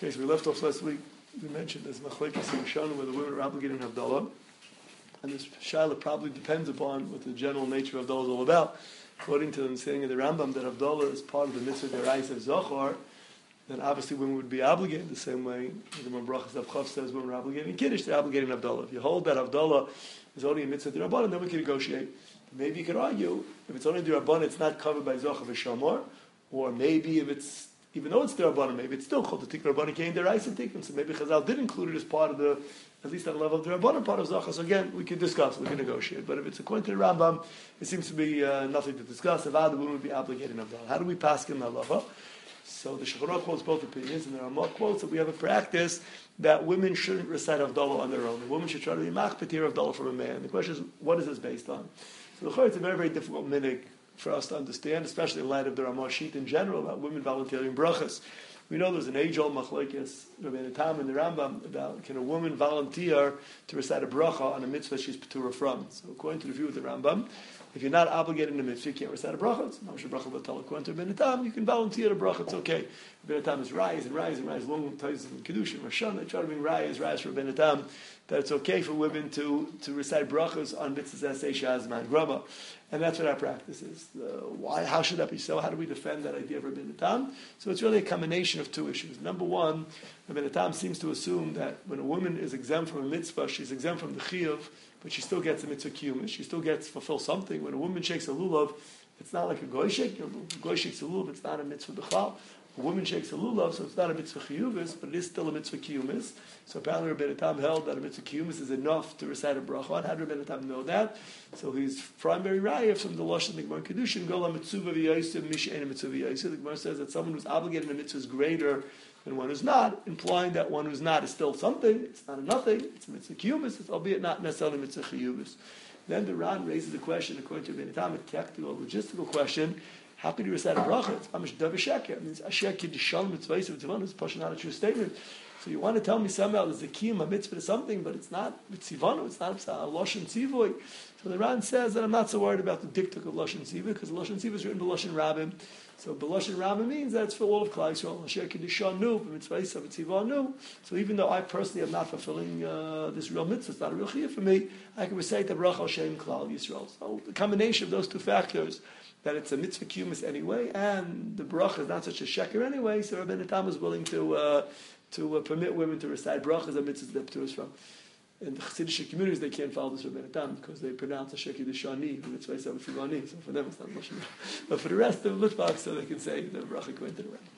Okay, so we left off last week. We mentioned there's machlekes in Shana where the women are obligated in Havdalah, and this shaila probably depends upon what the general nature of Havdalah is all about. According to the understanding of the Rambam, that Havdalah is part of the mitzvah deraisa of Zohar, then obviously women would be obligated the same way. The Brachas Avchav says women are obligated in Kiddush, they're obligated in Havdalah. If you hold that Havdalah is only a mitzvah derabanan, then we can negotiate. Maybe you could argue, if it's only derabanan, it's not covered by Zohar v'Shamor, or maybe if it's, even though it's derabanan, maybe it's still called the Tikra Rabbanan Kain deraisa Tikkun. So maybe Chazal did include it as part of the, at least on the level of derabanan part of Zohar. So again, we can discuss, we can negotiate. But if it's according to the Rambam, it seems to be nothing to discuss. If the woman would be obligated in Havdalah. How do we pass in the halacha? So the Shulchan Aruch quotes both opinions, and there are more quotes that we have a practice that women shouldn't recite Havdalah on their own. The woman should try to be machpetir Havdalah from a man. The question is, what is this based on? So it's a very, very difficult minig for us to understand, especially in light of the Ramah Sheet in general about women volunteering brachas. We know there's an age-old machlekes, Rabbeinu Tam and the Rambam, about can a woman volunteer to recite a bracha on a mitzvah she's patura from. So according to the view of the Rambam, if you're not obligated in a mitzvah, you can't recite a bracha. It's not a bracha b'tal. According to Rabbeinu Tam, you can volunteer a bracha. It's okay. Rabbeinu Tam is rise and rise and rise. Long times in Kedusha and Rosh Hashanah, they try to bring rise for Rabbeinu Tam, that it's okay for women to recite brachas on mitzvahs Eisha Azman Grama. And that's what our practice is. Why? How should that be so? How do we defend that idea of Rabbeinu Tam? So it's really a combination of two issues. Number one, Rabbeinu Tam seems to assume that when a woman is exempt from a mitzvah, she's exempt from the chiyuv, but she still gets a mitzvah kiyumish. She still gets fulfill something. When a woman shakes a lulav, it's not like a goy shake. A goy shakes a lulav, it's not a mitzvah b'chlal. A woman shakes a lulav, so it's not a mitzvah chiyuvis, but it is still a mitzvah kiyumis. So apparently Rabbeinu Tam held that a mitzvah kiyumis is enough to recite a bracha. How did Rabbeinu Tam know that? So his primary raya from the Lashon the Gemara Kedushin, Gola mitzvah v'yosef, mishein mitzvah v'yosef. The Gemara says that someone who's obligated in a mitzvah is greater than one who's not, implying that one who's not is still something. It's not a nothing. It's a mitzvah kiyumis, albeit not necessarily a mitzvah chiyuvis. Then the Ran raises the question, according to Rabbeinu Tam, a technical, logistical question. How can you recite a bracha? It's mamish davar sheker. It means asher kiddushal mitzvahs of tzivon. It's pushing out a true statement. So you want to tell me somehow there's a kiyum, a mitzvah to something, but it's not mitzivanu. It's not a lashon tzivoy. So the Ran says that I'm not so worried about the diktuk of lashon tzivoy because lashon tzivoy is written by lashon rabbim. So b'lashon rabbim means that it's for all of Klal Yisrael. Asher kiddushanu, mitzvahs of tzivanu. So even though I personally am not fulfilling this real mitzvah, it's not a real chiyuv for me. I can recite the bracha al shem Klal Yisrael. So the combination of those two factors, that it's a mitzvah kiyumis anyway, and the bracha is not such a sheker anyway, so Rabbeinu Tam is willing to permit women to recite brachas and mitzvahs that to us from. In the Chassidic communities, they can't follow this Rabbeinu Tam because they pronounce a sheker d'shani, the mitzvah is tzivani, so for them it's not Moshe. But for the rest of the Litvak, so they can say the bracha according to the Ram.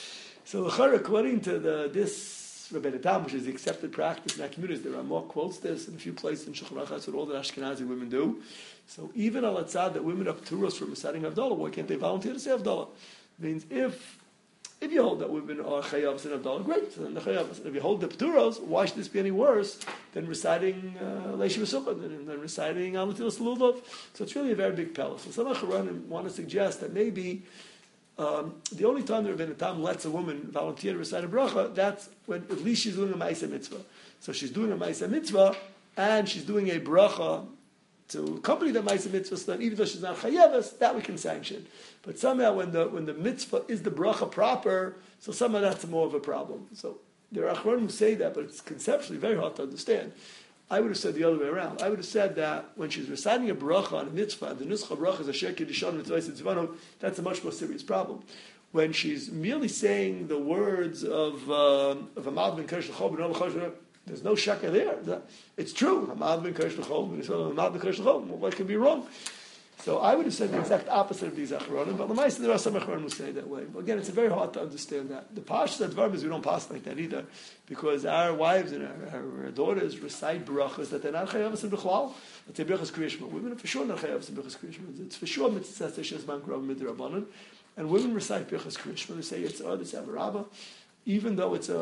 So according to this Rabbeinu Tam, which is the accepted practice in our communities, there are more quotes this in a few places in Shulchan Aruch. That's what all the Ashkenazi women do. So even al atzad that women are pturos from reciting Havdalah, why can't they volunteer to say Havdalah? It means if you hold that women are chayavs in Havdalah, great. So then the chayavs. If you hold the pturos, why should this be any worse than reciting Leish V'Sukkah, than reciting Al Natilas Lulav? So it's really a very big palace. So some Acharonim want to suggest that maybe the only time that Rabbeinu Tam lets a woman volunteer to recite a bracha, that's when at least she's doing a ma'aseh mitzvah. So she's doing a ma'aseh mitzvah, and she's doing a bracha to accompany the ma'aseh mitzvah, so that even though she's not chayavas, that we can sanction. But somehow when the mitzvah is the bracha proper, so somehow that's more of a problem. So there are achronim who say that, but it's conceptually very hard to understand. I would have said the other way around. I would have said that when she's reciting a bracha on a mitzvah, the nuscha bracha is a sheker d'shan mitzvah tzivano, that's a much more serious problem. When she's merely saying the words of a ma'ad ben keresh l'chol b'no l'chol, there's no sheker there. It's true. Hamad ben keresh l'chol, Hamad ben keresh l'chol. What could be wrong? So I would have said the exact opposite of these achronim, but l'maisa there are some achronim who say that way. But again, it's very hard to understand that. The pashas advarim is we don't pass like that either, because our wives and our daughters recite brachas that they're not chayavas in b'chlal. Let's say brachas kriyishma. Women are for sure not chayavas in brachas kriyishma. It's for sure mitzvah shesman grov midrabanan, and women recite brachas kriyishma. They say it's this avarabba. Even though it's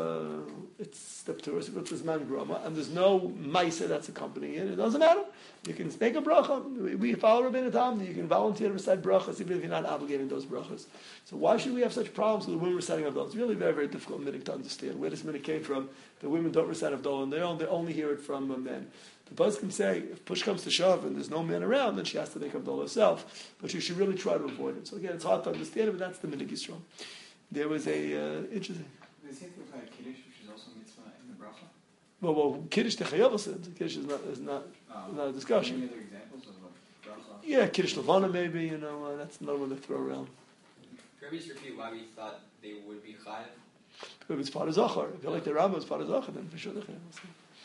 the Pturos, it's Zman Groma, and there's no Maisa that's accompanying it, it doesn't matter. You can make a bracha. We follow Rabbeinu Tam, you can volunteer to recite brachas even if you're not obligating those brachas. So why should we have such problems with the women reciting Havdalah? It's really very, very difficult minute to understand where this minute came from. The women don't recite Havdalah on their own, they only hear it from men. The Buzz can say, if push comes to shove and there's no man around, then she has to make Havdalah herself. But she should really try to avoid it. So again, it's hard to understand it, but that's the minute Yisrael. There was a interesting... They seem to apply to Kiddush, which is also mitzvah in the bracha. Well, Kiddush Techayavos, Kiddush is not a discussion. Any other examples of bracha? Yeah, Kiddush Levana maybe, that's another one they throw around. Can we just repeat why we thought they would be chayav? If it's part of Zachar, if you like the Rambam, it's part of Zachar, then for sure they're chayav.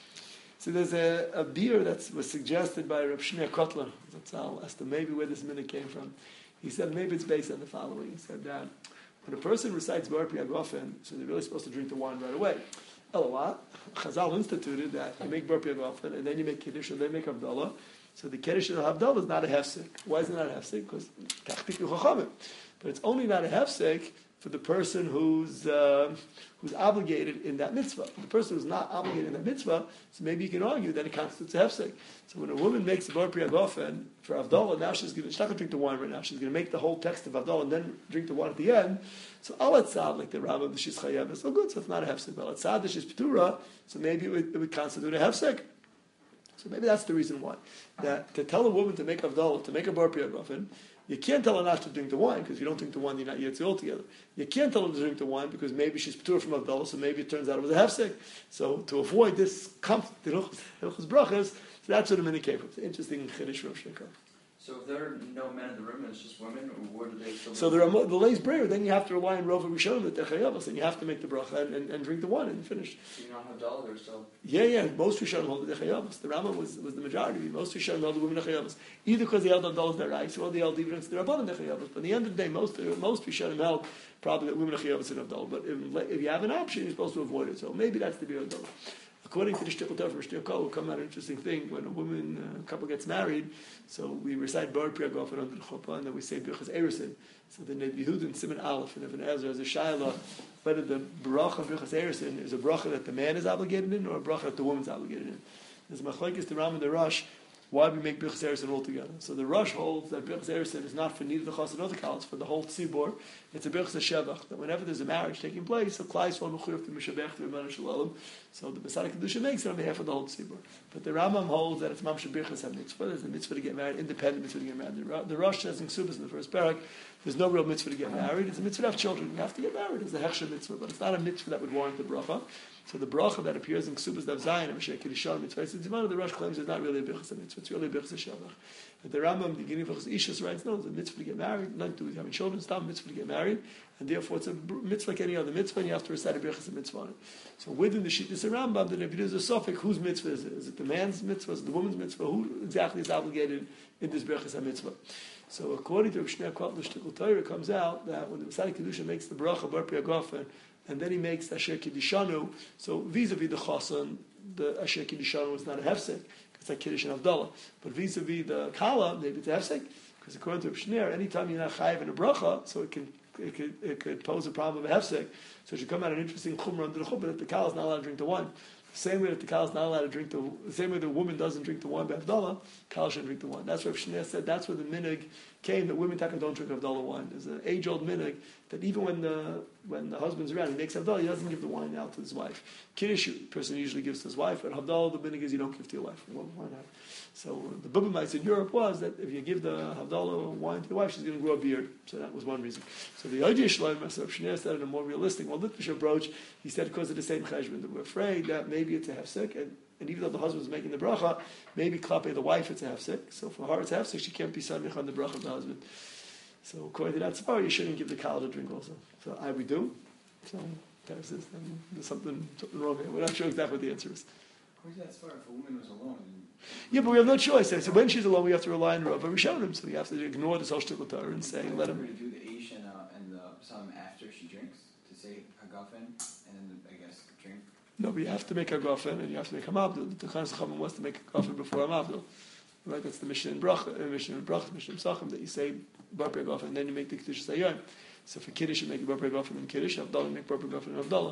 So there's a beer that was suggested by Reb Shneir Kotler. That's how as to maybe where this minute came from. He said maybe it's based on the following. He said that when a person recites Bar Pri Hagafen, so they're really supposed to drink the wine right away. Elwa, Chazal instituted that you make Bar Pri Hagafen and then you make Kiddush and then you make Havdalah. So the Kiddush and Havdalah is not a hefsek. Why is it not a hefsek? Because Kachtik Chachamim. But it's only not a hefsek for the person who's obligated in that mitzvah. The person who's not obligated in that mitzvah, so maybe you can argue that it constitutes a hefsek. So when a woman makes a bar pri hagafen for Havdalah, now she's not going to drink the wine right now. She's going to make the whole text of Havdalah and then drink the wine at the end. So al etzad, like the Rambam, she's chayav, it's so good, so it's not a hefsek. But al etzad, she's p'tura, so maybe it would constitute a hefsek. So maybe that's the reason why. That to tell a woman to make Havdalah, to make a bar pri hagafen, you can't tell her not to drink the wine, because if you don't drink the wine, you're not yetzi altogether. You can't tell her to drink the wine, because maybe she's p'tur from Havdalah, so maybe it turns out it was a hefsek. So to avoid this conflict, Hilchos Brachas, so that's what the minute came from. It's an interesting chiddush Rav Shneir. So if there are no men in the room and it's just women, or where do they still? So there are the leis breyer, then you have to rely on Rov Rishonim that they're chayavos, and you have to make the bracha and drink the wine and finish. So you don't have dollar, so. Yeah. Most Rishonim hold the chayavos. The Rambam was the majority. Most Rishonim held the women chayavos, either because they held Havdalah their rights, or they held even it's the Rabbanan chayavos. But at the end of the day, most Rishonim held probably that women chayavos in Havdalah. But if you have an option, you're supposed to avoid it. So maybe that's the beer Havdalah. According to the Shtickle Tov from Shtickle will come out an interesting thing when a couple gets married. So we recite Bar Pri Hagafen under the chuppah, and then we say Birchas Erusin. So the Ned Yehudin Siman Aleph and Ibn Ezra has a shaila whether the bracha of Birchas Erusin is a bracha that the man is obligated in or a bracha that the woman's obligated in. There's machlokes the Ram and the Rosh why we make Birchas Erusin all together. So the Rosh holds that Birchas Erusin is not for neither the chassid nor the kal, it's for the whole tzibor. It's a Birchas Shevach, that whenever there's a marriage taking place, so Klai Yisrael mechuyev to mishabech to Rebbeinu Shalom. So the Masada Kedusha makes it on behalf of the whole tzibor. But the Rambam holds that it's Mamshe Birchas HaMitzvah. There's a mitzvah to get married, independent mitzvah to get married. The Rosh says in Ksubas in the first parak, there's no real mitzvah to get married. It's a mitzvah to have children. You have to get married. It's a hechsher mitzvah, but it's not a mitzvah that would warrant the bracha. So the bracha that appears in Ksubas Dav Zayin, Mashiach Kiddushan mitzvah, the Rosh claims is not really a Birchas HaMitzvah. It's really a Birchas HaShavach. But the Rambam, the beginning of Ishus, writes, no, it's a mitzvah to get married, nothing to do with having children, it's not a mitzvah to get married, and therefore it's a mitzvah like any other mitzvah, and you have to recite a Birchas HaMitzvah on it. So within the Shittis Rambam, then if it is a suffix, whose mitzvah is it? Is it the man's mitzvah? Is it the woman's mitzvah? Who exactly is obligated in this Birchas HaMitzvah? So according to Reb Shneir Kotler Shtickle Torah, it comes out that when the Masada Kedusha makes the bracha Bar Pri Hagafen, and then he makes Asher Kiddishanu, so vis-a-vis the Chasan, the Asher Kiddishanu is not a hefsek, it's like Kiddush and Havdalah. But vis-a-vis the Kala, maybe it's a hefsek, because according to Reb Shneir, anytime you're not chayiv in a bracha, so it could pose a problem of a hefsek. So it should come out an interesting chumrah under the chuppah that the Kala is not allowed to drink the wine. The same way that the Kala is not allowed to drink the same way the woman doesn't drink the wine by Havdalah, Kala shouldn't drink the wine. That's what Shneir said. That's where the minig came that women taka don't drink Havdalah wine. There's an age-old minig that even when the husband's around, he makes Havdalah, he doesn't give the wine out to his wife. Kiddush, person usually gives to his wife, but Havdalah, the minig is you don't give to your wife. Why not? So the Bubamites in Europe was that if you give the Havdalah wine to your wife, she's going to grow a beard. So that was one reason. So the Yodei Shloim, Shneir said in a more realistic, more literature approach, he said because of the same cheshbon, that we're afraid that maybe it's a hefsek, and even though the husband's making the bracha, maybe klape the wife it's a hefsek. So for her it's a hefsek, she can't be samich on the bracha of the husband. So according to that svara, you shouldn't give the kala to drink also. So we do. So there's something wrong here. We're not sure exactly what the answer is. According to that svara, if a woman was alone. Yeah, but we have no choice. So when she's alone, we have to rely on Rav Rishonim. So we have to ignore the Shtickle Torah and say, let him. Do the Eish and the Psalm after she drinks to say Hagafen and then I guess drink. No, but you have to make Hagafen and you have to make Hamavdil. The Chanas Chachamim wants to make Hagafen before Hamavdil. Right? That's the Mishnah in Bracha, Mishnah in Pesachim that you say Bar Pri Hagafen and then you make the Kiddush Sayyim. So for Kiddush, you make Bar Pri Hagafen and Kiddush. Havdalah, you make Bar Pri Hagafen and Havdalah.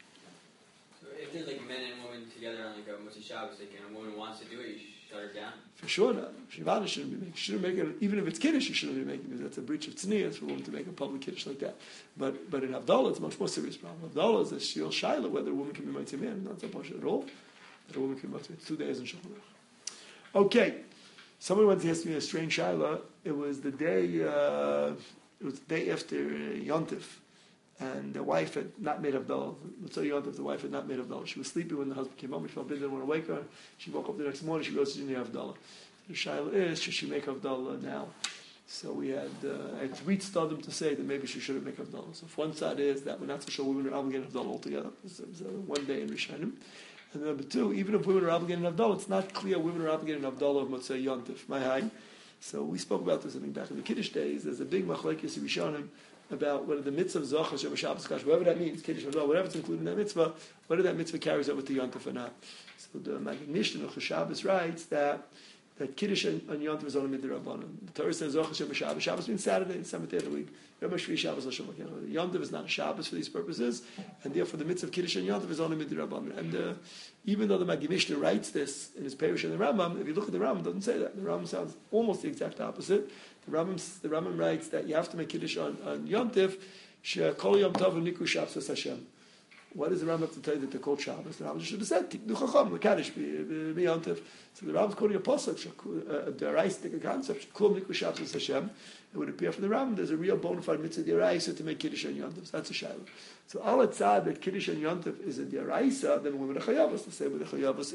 So if there's like men and women together on like a Motzi Shabbos, like, and a woman wants to do it, you shut her down? For sure not. Shivana shouldn't be making. She shouldn't make it. Even if it's Kiddush, you shouldn't be making because that's a breach of tznius for a woman to make a public Kiddush like that. But in Havdalah, it's a much more serious problem. Havdalah is a shiel shaila whether a woman can be mitzvah man. Not so much at all. That a woman can be mitzvah. 2 days in Shulchan Aruch. Okay. Someone once asked me a strange shaila. It was the day. It was the day after Yontif, and the wife had not made Havdalah. Motzei Yontif, the wife had not made Havdalah. She was sleeping when the husband came home. She felt didn't want to wake her. She woke up the next morning. She goes to the Havdalah. The shaila is, should she make Havdalah now? So we had three tzadim to say that maybe she shouldn't make Havdalah. So if one side is that we're not so sure women are obligated Havdalah altogether. It's one day in Rishonim. And number two, even if women are obligated in Havdalah, it's not clear women are obligated in Havdalah of Motzei Yontif. My high. So we spoke about this, I think, back in the Kiddush days. There's a big machlekes Rishonim about whether the mitzvah of Zochar Shem Shabbos Kash, whatever that means, Kiddush Havdalah, whatever's included in that mitzvah, whether that mitzvah carries over to Yontif or not. So the Maggid Mishnah of Shabbos writes that Kiddush and Yontif is only midrabanan. The Torah says Zochar Shem Shabbos. Shabbos means Saturday, the seventh day of the week. Yontif is not a Shabbos for these purposes, and therefore the mitzvah of Kiddush and Yontif is only midrabanan. And even though the Maggid Mishnah writes this in his Perush and the Rambam, if you look at the Rambam, it doesn't say that. The Rambam sounds almost the exact opposite. The Rambam writes that you have to make Kiddush on Yontif, She'kol Yom Tov Niku Shabbos Hashem. Why does the Rambam have to tell you that they're called Shabbos? The Rambam should have said, Tiknu Chacham, Mekadosh, B'Yontif. So the Rambam's quoting a pasuk, a deraistic concept, Shekul Niku Shabbos Hashem. It would appear from the Rambam there's a real bona fide mitzvah deraisa to make Kiddush and Yontif. So that's a shayla. So al etzad that Kiddush and Yontif is a deraisa, then women are chayavos. Let's say with the chayavos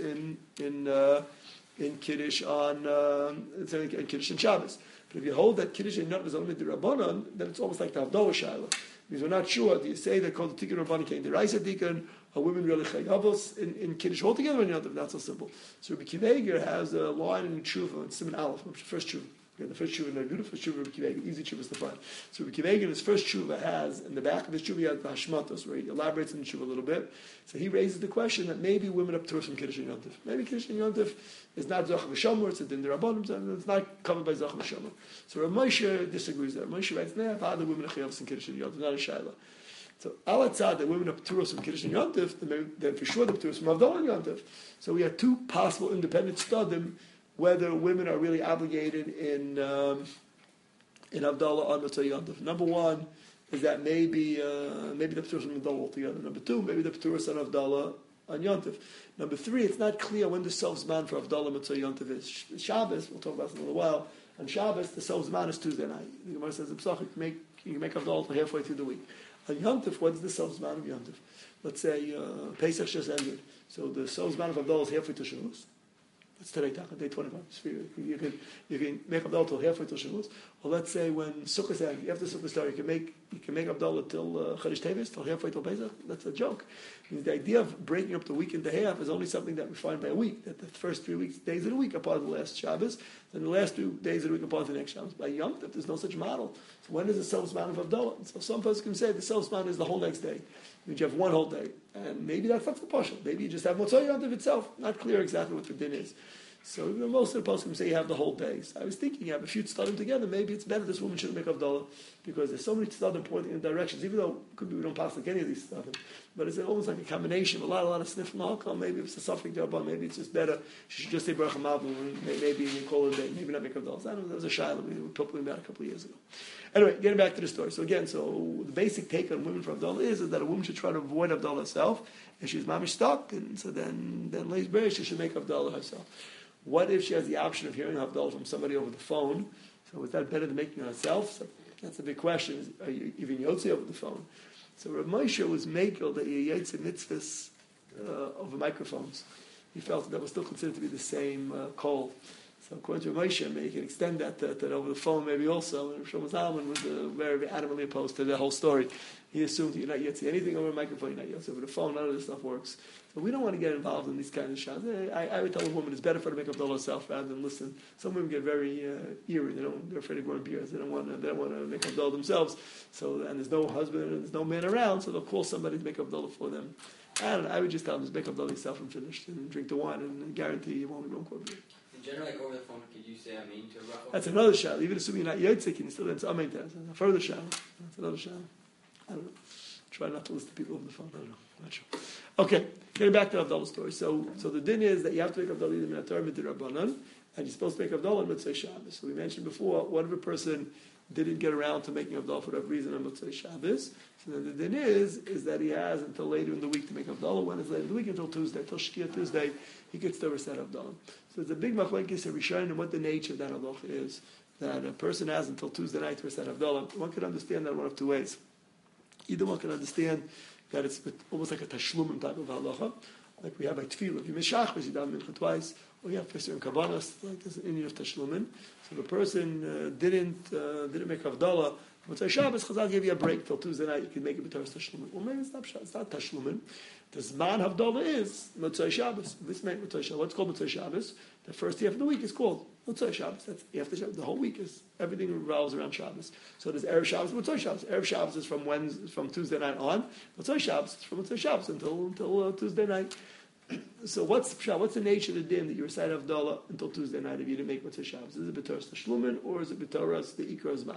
in Kiddush in Kiddush and Shabbos. But if you hold that Kiddush and Yontif is only the Rabbanon, then it's almost like the Havdalah shayla. Because we're not sure. Do you say that called the Tikkun Rabbanon came the Raisa Tikkun? Are women really chayavos in Kiddush altogether? Yontif? Not so simple. So Rabbi Akiva Eiger has a line in Tshuva, in Siman Aleph, first Tshuva. Okay, the first tshuva, the first tshuva of Rabbi Akiva Eiger, easy tshuva is to find. So Rabbi Akiva Eiger, his first tshuva has, in the back of his tshuva, he has the Hashmatos, where he elaborates in the tshuva a little bit. So he raises the question that maybe women up to from Kiddush and Yontif. Maybe Kiddush and Yontif is not Zochar V'Shomer, it's a Din D'Rabbanan, it's not covered by Zochar V'Shomer. So Rav Moshe disagrees there. Moshe writes, nah, if other women are chayavos in Kiddush and Yontif, not a shayla. So al atzad that women are pturos from Kiddush and Yontif, then for sure they're pturos from Havdalah and Yontif. So we have two possible independent studim whether women are really obligated in Havdalah on Motzei Yontif. Number one is that maybe the pturos from Havdalah altogether. Number two, maybe the pturos on Havdalah on Yontif. Number three, it's not clear when the self zman for Havdalah Motzei Yontif is. Shabbos, we'll talk about this in a little while. On Shabbos, the self zman is Tuesday night. The Gemara says, you can make Havdalah till halfway through the week. On Yontif, what's the self zman of Yontif? Let's say Pesach just ended, so the self zman of Havdalah is halfway to Shavuos. That's today, day 25. You can make Havdalah till halfway till Shavuos. Or let's say when Sukkot ends, after Sukkot starts, you can make Havdalah till Chodesh Teves, till halfway till Pesach. That's a joke. The idea of breaking up the week into half is only something that we find by a week. That the first 3 days of the week are part of the last Shabbos, then the last 2 days of the week are part of the next Shabbos. By Yom Tov, there's no such model. So when is the self zman of Havdalah? So some folks can say the self zman is the whole next day. You have one whole day, and maybe that's not the partial. Maybe you just have Motzei Yontif itself. Not clear exactly what the din is. So most of the poskim say you have the whole day. So I was thinking, you have a few tzadim together. Maybe it's better this woman shouldn't make Havdalah because there's so many tzadim pointing in directions. Even though it could be we don't pass like any of these tzadim, but it's almost like a combination of a lot of sniff and alcohol. Maybe it's a suffering job. Maybe it's just better. She should just say Baruch Hamavu. Maybe you call it a day. Maybe not make Havdalah. That was a shayla we were talking about a couple of years ago. Anyway, getting back to the story. So again, the basic take on women for Havdalah is that a woman should try to avoid Havdalah herself, and she's mamish stuck, and so then Leis Beresh, she should make Havdalah herself. What if she has the option of hearing Havdalah from somebody over the phone? So is that better than making it herself? So that's a big question. Are you even yotze over the phone? So Rav Moshe was makel that you yotze mitzvahs over microphones. He felt that was still considered to be the same call. So according to Rav Moshe, maybe you can extend that over the phone maybe also. And Shlomo Zalman was very adamantly opposed to the whole story. He assumed you're not yotze anything over a microphone, you're not yotze over the phone, none of this stuff works. So we don't want to get involved in these kinds of shots. I would tell a woman it's better for her to make Havdalah herself rather than listen. Some women get very eerie. They're afraid of growing beards. They don't want to make Havdalah themselves. So and there's no husband and there's no man around, so they'll call somebody to make Havdalah for them. And I would just tell them just make Havdalah yourself and finish and drink the wine and guarantee you won't grow beard. In general, like over the phone, could you say Amen to a Rachel? That's another shot. Even assuming you're not yotze, can you still answer Amen? That's a further shot. That's another shot. I don't know. Try not to listen to people over the phone. I don't know. I'm not sure. Okay, getting back to the Havdalah story. So the din is that you have to make Havdalah either min Torah midrabanan, and you're supposed to make Havdalah on Motzei Shabbos. So we mentioned before, what if a person didn't get around to making Havdalah for whatever reason on Motzei Shabbos? So then the din is that he has until later in the week to make Havdalah. When is later in the week? Until Tuesday. Until Shkia Tuesday, he gets to recite Havdalah. So it's a big machlekes of Rishonim and what the nature of that halacha is. That a person has until Tuesday night to recite Havdalah. One could understand that one of two ways. Either one can understand that it's almost like a tashlumim type of halacha, like we have by tefillah. If you miss shachris, you daven mincha twice, or you have certain kavanas, like there's an Indian of tashlumin. So the person didn't make havdalah. Motzei Shabbos, Chazal gave you a break till Tuesday night. You can make it b'Torah tashlumin. Well, maybe it's not tashlumin. The Zman Havdalah is Motzei Shabbos. This meant Motzei Shabbos. What's called Motzei Shabbos? The first half of the week is called Motzei Shabbos. That's after Shabbos. The whole week is everything revolves around Shabbos. So there's Erev Shabbos, Motzei Shabbos. Erev Shabbos is from Tuesday night on. Motzei Shabbos is from Motzei Shabbos until Tuesday night. So what's the nature of the din that you recite Havdalah until Tuesday night if you didn't make Motzei Shabbos? Is it B'Torah Tashlumin or is it B'Torah the Ikra Zman?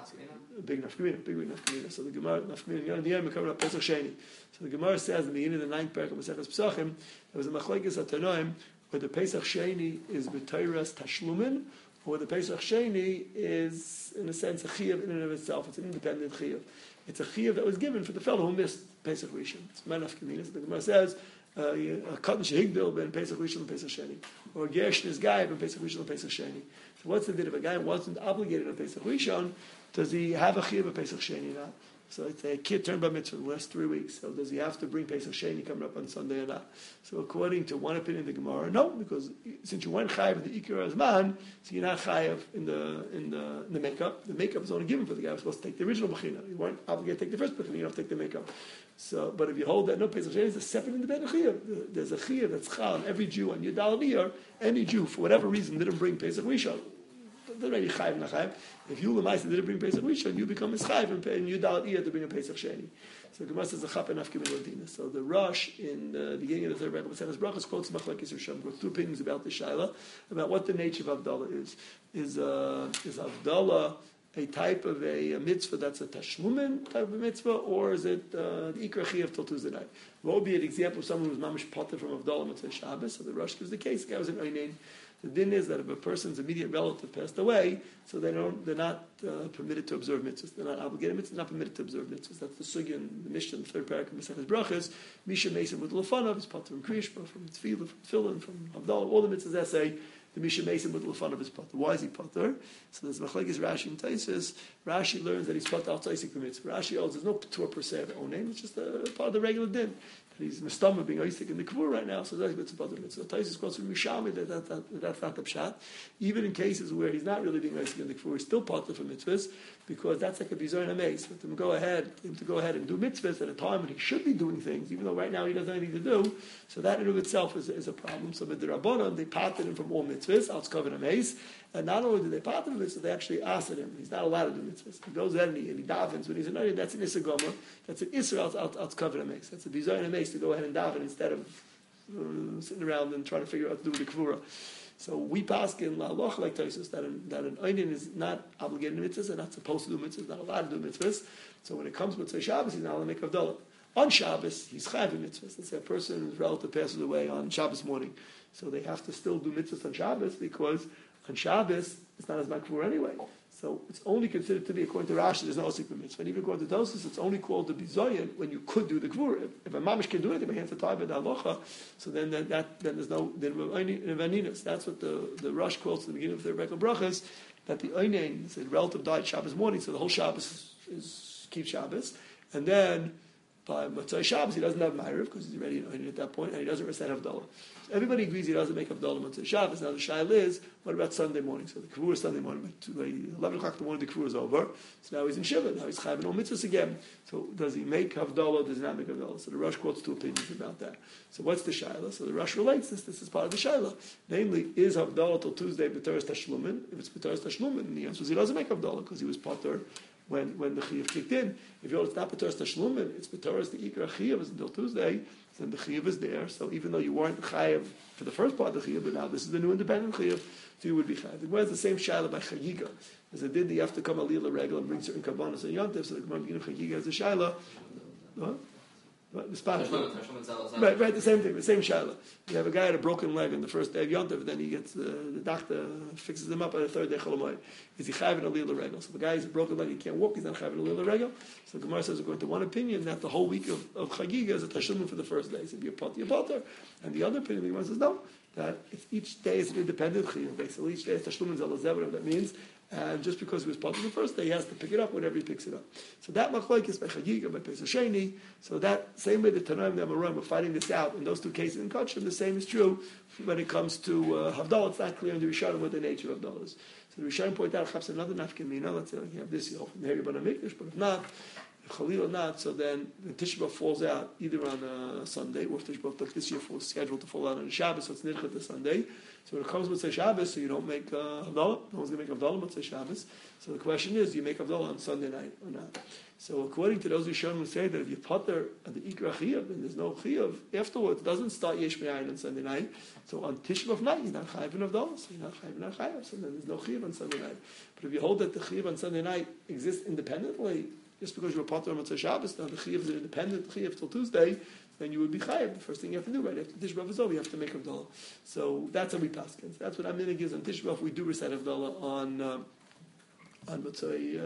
Big nafkamina. So the Gemara nafkamina. In the end, we're coming up Pesach Sheni. So the Gemara says in the beginning of the 9th parak of Maseches Pesachim, there was a machlekes atanoim where the Pesach Sheni is B'Torah Tashlumin, or the Pesach Sheni is in a sense a chiyuv in and of itself. It's an independent chiyuv. It's a chiyuv that was given for the fellow who missed Pesach Rishon. It's nafkamina. So the Gemara says. A cotton shehigdil ben Pesach Rishon and Pesach Sheni, or a gersh is guy ben Pesach Rishon and Pesach Sheni. So what's the din if a guy wasn't obligated on Pesach Rishon? Does he have a chiyuv of Pesach Sheni now? So it's a kid turned by mitzvah in the last 3 weeks. So does he have to bring Pesach Sheni coming up on Sunday or not? So according to one opinion of the Gemara, no, because since you weren't chayav in the Ikar Azman, so you're not chayav in the makeup. The makeup is only given for the guy who's supposed to take the original bechina. You weren't obligated to take the first bechina. You don't have to take the makeup. So, but if you hold that no Pesach Sheni is a separate independent chiyuv. There's a chiyuv that's chal on every Jew on Yudal Iyar. Any Jew for whatever reason didn't bring Pesach Rishon. They're already chayiv nachayv. If you l'maisa didn't bring Pesach Rishon, you become mischayiv and Yudal Iyar to bring a Pesach Sheni. So Gemara says a chap and nafkim ladina. So the Rosh in the beginning of the third Rebbe Maseches Brachos quotes machlekes Rishon. Got 2 opinions about the shaila about what the nature of Havdalah is. Is Havdalah a type of a mitzvah that's a tashlumin type of mitzvah, or is it the ikra chiyuv till Tuesday night? What would be an example of someone who's mamish potter from Havdalah Motzei Shabbos? So the Rosh gives the case. The guy was an oinen. The din is that if a person's immediate relative passed away, so they're not permitted to observe mitzvahs. They're not obligated mitzvahs. They're not permitted to observe mitzvahs. That's the sugya in the Mishnah, the third parak of Maseches Brachos. Misha Mason with Lefanav is potter from Kriyishma, from Tefillah, from Tefillin, from Havdalah. All the mitzvahs that say the Misha Mason with Lefanav is potter. Why is he potter? So there's machlekes Rashi and Taisus. Rashi learns that he's potter al Taisik the mitzvah. Rashi holds there's no patur per se of the own name. It's just a part of the regular din. He's mistama being Isaac in the Kvur right now, so that's a part of the mitzvah. Taisus quotes from Mishami that's not the pshat. Even in cases where he's not really being Isaac in the Kvur, he's still part of the mitzvahs, because that's like a bizarre amaze. For him to go ahead and do mitzvahs at a time when he should be doing things, even though right now he doesn't have anything to do. So that in of itself is a problem. So with the Rabbanon, they parted him from all mitzvahs, out covered amaze. And not only did they part him, so they actually asked him. He's not allowed to do mitzvahs. He goes ahead and he davens when he's an Ari. That's an Issa Gomer. That's an Issa out covered amaze. That's a bizarre amaze to go ahead and daven instead of sitting around and trying to figure out what to do with the Kvura. So we pass in La Loch like Tosis that an Einin is not obligated to mitzvahs and not supposed to do mitzvahs, not allowed to do mitzvahs. So when it comes to Shabbos, he's not allowed to make Havdalah. On Shabbos, he's chayav in mitzvahs. Let's say a person whose relative passes away on Shabbos morning, so they have to still do mitzvahs on Shabbos because on Shabbos it's not as makvur anyway. So it's only considered to be, according to Rashi, there's no osik mitzvah. And even according to Tosis, it's only called the bizoyin when you could do the kvur. If a mamish can do it, if he has to tie by the halacha, so then there's no vaninas. That's what the Rosh quotes at the beginning of the Rebbe Brachos, that the oinen, the relative died Shabbos morning, so the whole Shabbos is keep Shabbos, and then by Motzei Shabbos he doesn't have Ma'ariv because he's already oinen at that point, and he doesn't recite Havdalah. So everybody agrees he doesn't make Havdalah Motzei Shabbos. Now the shaila is, what about Sunday morning? So the Kvur is Sunday morning, by 11 o'clock in the morning the Kvur is over, so now he's in Shiva, now he's chayav in all mitzvahs again. So does he make Havdalah, does he not make Havdalah? So the Rosh quotes 2 opinions about that. So what's the shaila? So the Rosh relates this is part of the shaila. Namely, is Havdalah till Tuesday B'Toras Tashlumin? If it's B'Toras Tashlumin, the answer is he doesn't make Havdalah because he was potter when the chiyuv kicked in. If you hold it's not B'Toras Tashlumin, it's B'Toras the Ikra chiyuv is until Tuesday, then the chiyuv is there. So even though you weren't chayav for the first part of the chiyuv, but now this is the new independent chiyuv, so you would be chayav. Whereas the same shaila by chagiga, as it did, you have to come aliyah regel and bring certain kabbanas and yontif. So the Gemara beginning of chagiga has a shaila. The Spanish. Right, the same thing, the same shaila. You have a guy had a broken leg on the first day of Yontif, then he gets the doctor fixes him up on the third day Cholamoy. Is he chayav in aliyah regel? So the guy has a broken leg, he can't walk, he's not chayav in aliyah regel. So the Gemara says according to one opinion that the whole week of chagiga is a tashlumin for the first day. So you're potter. And the other opinion, the Gemara says no, that if each day is an independent chiyuv, basically each day is tashlumin zalazev, whatever that means. And just because he was part of the first day, he has to pick it up whenever he picks it up. So that machlokes by Chagiga, by Pesach Sheni. So that same way the Tanaim and the Amoraim were fighting this out in those two cases in Kachim, the same is true when it comes to Havdalah. It's not clear in the Rishonim what the nature of Havdalah is. So the Rishonim point out, perhaps another nafkin mina. Let's say like you have this, you from the Heribana Mikdash, but if not, Chalil or not, so then the Tisha B'Av falls out either on a Sunday, or if Tisha B'Av this year was scheduled to fall out on a Shabbos, so it's Nidchat to Sunday. So when it comes Motzei Shabbos, so you don't make Havdalah. No one's going to make Havdalah Motzei Shabbos. So the question is, do you make Havdalah on Sunday night or not? So according to those Rishonim who say that if you potter at the Ikra Chiyuv, then there's no Chiyuv afterwards, it doesn't start Yesh B'Yayin on Sunday night. So on Tisha B'Av night, you're not Chayiv in Havdalah, so you're not Chayiv, not Chayiv. So then there's no Chiyuv on Sunday night. But if you hold that the Chiyuv on Sunday night exists independently, just because you're a potter on Motzei Shabbos, now the Chiyuv is an independent Chiyuv till Tuesday, then you would be chayav. The first thing you have to do right after Tisha B'Av is over, you have to make Havdalah. So that's how we paskin. That's what our minhag is on Tisha B'Av. We do recite Havdalah on Motzei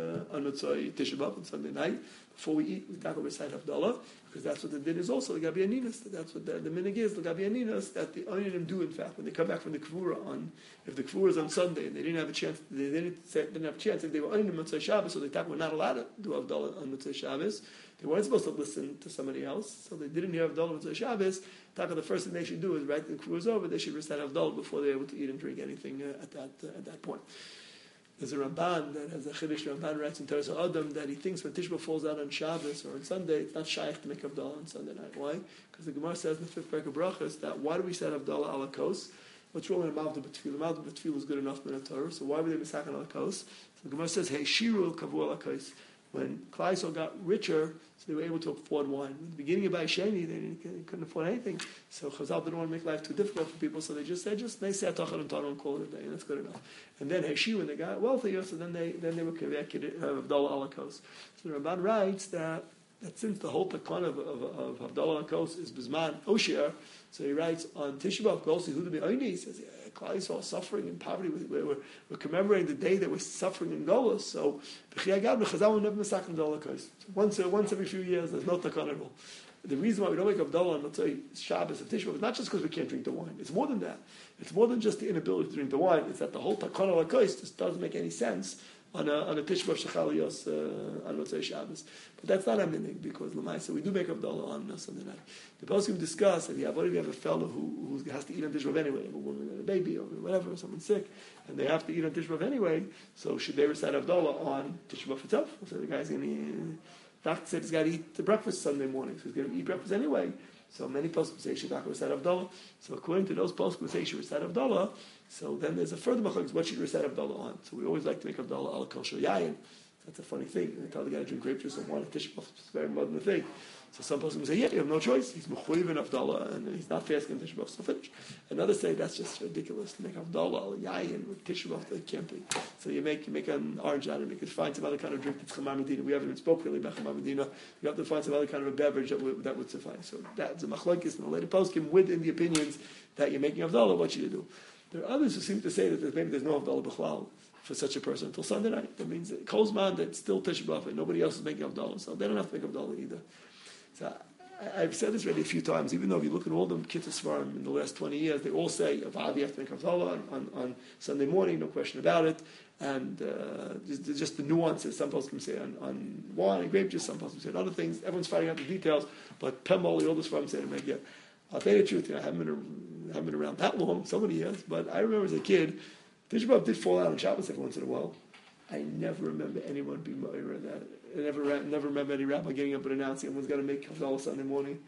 Tisha B'Av on Sunday night. Before we eat, we tackle recite Havdalah, because that's what the din is also. Gabi Aninas. That's what the minhag is. Gabi Aninas, that the Oninim do in fact when they come back from the Kvura on. If the Kvura is on Sunday and they didn't have a chance, didn't have a chance. If they were Oninim Motzei Shabbos, so they were not allowed to do Havdalah on Motzei Shabbos. They weren't supposed to listen to somebody else, so they didn't hear Havdalah Motzei Shabbos. The first thing they should do is right when the Kvura is over, they should recite Havdalah before they're able to eat and drink anything at that point. There's a Ramban that has a Chiddush. Ramban writes in Teres Adam that he thinks when Tisha B'Av falls out on Shabbos or on Sunday, it's not shaykh to make Havdalah on Sunday night. Why? Because the Gemara says in the fifth parak of Brachos that why do we say Havdalah ala kos? What's wrong with a Mavda B'Tfilah? Mavda B'Tfilah is good enough in the Torah, so why would they be sacked ala kos? So the Gemara says, hey, Shiru kavu ala kos. When Klal Yisrael got richer, so they were able to afford wine. In the beginning of Bayesheni, they couldn't afford anything. So Chazal didn't want to make life too difficult for people, so they just said, just Neisei Atachar and Tano and call it a day, and that's good enough. And then Heshi, when they got wealthier, so then they were Kivek Havdalah ala kos. So the Ramban writes that since the whole takon of Havdalah ala kos is Bizman Osher, so he writes on Tisha B'Av Golsi Huda Be'oini, he says, Klal Yisrael suffering in poverty. We're commemorating the day that we're suffering in Golus. So Chazal will never masak Havdalah kos. Once every few years, there's no takon at all. The reason why we don't make Havdalah on, let's say, Shabbos and Tisha B'Av is not just because we can't drink the wine. It's more than that. It's more than just the inability to drink the wine. It's that the whole takon ala kos just doesn't make any sense on a Tisha B'Av Shechal Yos on Motzei Shabbos. But that's not a minhag, because L'maisa we do make Havdalah on Sunday night. The poskim discuss if you have a fellow who has to eat on Tisha B'Av anyway, a woman and a baby or whatever, someone's sick, and they have to eat on Tisha B'Av anyway. So should they recite Havdalah on Tisha B'Av itself? So the guy's going to doctor said he's got to eat the breakfast Sunday morning, so he's going to eat breakfast anyway. So many poskim say should recite Havdalah. So according to those poskim say should recite Havdalah. So then there's a further machlokes what should recite Havdalah on. So we always like to make Havdalah al kosher yayin. That's a funny thing. They tell the guy to drink grape juice and wine. Tisha B'Av is very modern thing. So some poskim say, yeah, you have no choice. He's mechuyev in Havdalah and he's not fasting Tisha B'Av, so finish. And others say that's just ridiculous to make Havdalah al yayin with Tisha B'Av. It can't be. So you make an orange out of it. You could find some other kind of drink that's chamar medina. We haven't even spoke really about chamar medina. You have to find some other kind of a beverage that would suffice. So that's a machlokes and the later poskim within the opinions that you're making Havdalah. What should you do? There are others who seem to say that maybe there's no Havdalah b'chlal for such a person until Sunday night. That means that Kolzman, that's still Tisha B'Av, and nobody else is making Havdalah, so they don't have to make Havdalah either. So I've said this already a few times, even though if you look at all the Kitzur Svarim in the last 20 years, they all say, Avad, you have to make Havdalah on Sunday morning, no question about it, and just the nuances, some folks can say on wine and grape juice, some folks can say on other things, everyone's fighting out the details, but Pemoli, all the Svarim say to make it. I'll tell you the truth, I haven't been around that long, so many years, but I remember as a kid, Tisha B'Av did fall out on Shabbos every once in a while. I never remember anyone being moira in that. I never remember any rabbi getting up and announcing everyone's got to make Havdalah Sunday morning.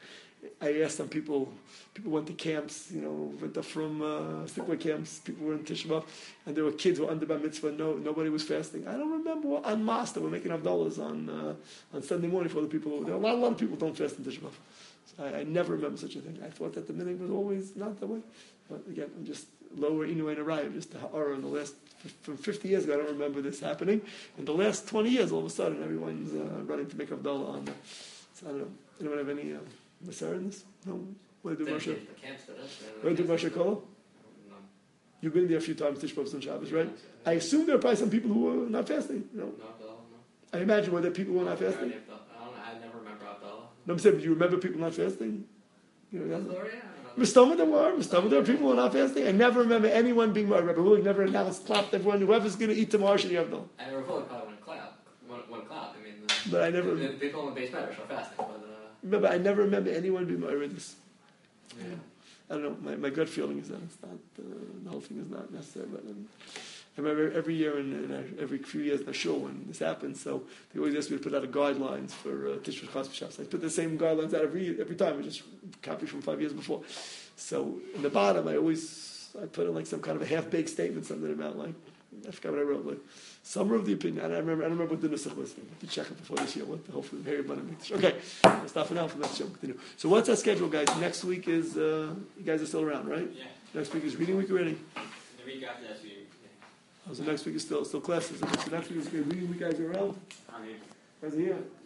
I asked some people went to camps, went to from stickler camps, people were in Tisha B'Av, and there were kids who were under bar mitzvah, nobody was fasting. I don't remember en masse that were making Havdalahs on Sunday morning for the people. There are a lot of people don't fast in Tisha B'Av. So I never remember such a thing. I thought that the minhag was always not that way. But again, I'm just lower Inu and Arayim, just the ha'ara in the last, from 50 years ago, I don't remember this happening. In the last 20 years, all of a sudden, everyone's running to make Havdalah on the, so I don't know. Anyone have any Masar in this? No? Where do Moshe? Where do Moshe call? No. You've been there a few times, Tisha B'Av on Shabbos, right? I assume there are probably some people who are not fasting. No. I imagine were there people who are not fasting? I never remember Havdalah. No, I'm saying, do you remember people not fasting? Gloria? Mistama there were people who were not fasting. I never remember anyone being Rabbi Rulik never announced, clapped everyone, whoever's going to eat tomorrow should have no. I never probably wouldn't clap. One clap. I mean, but I never. The people on the base matter are fasting. But I never remember anyone being this. Yeah. I don't know. My gut feeling is that it's not. The whole thing is not necessary. But I remember every year and every few years in the show when this happens. So they always ask me to put out a guidelines for Tishra Chas B'Shabbos. I put the same guidelines out every time. I just copy from 5 years before. So in the bottom, I put in like some kind of a half-baked statement, something about like I forgot what I wrote. Like summer of the opinion. I don't remember what the nusach was. To check it before this year. Hopefully, very abundant. Okay, I'll stop for now. For next show, continue. So what's our schedule, guys? Next week is you guys are still around, right? Yeah. Next week is reading week already. The week after that's reading. Oh, so next week is still classes. So next week is reading week. Guys are around. I'm here. Guys are here.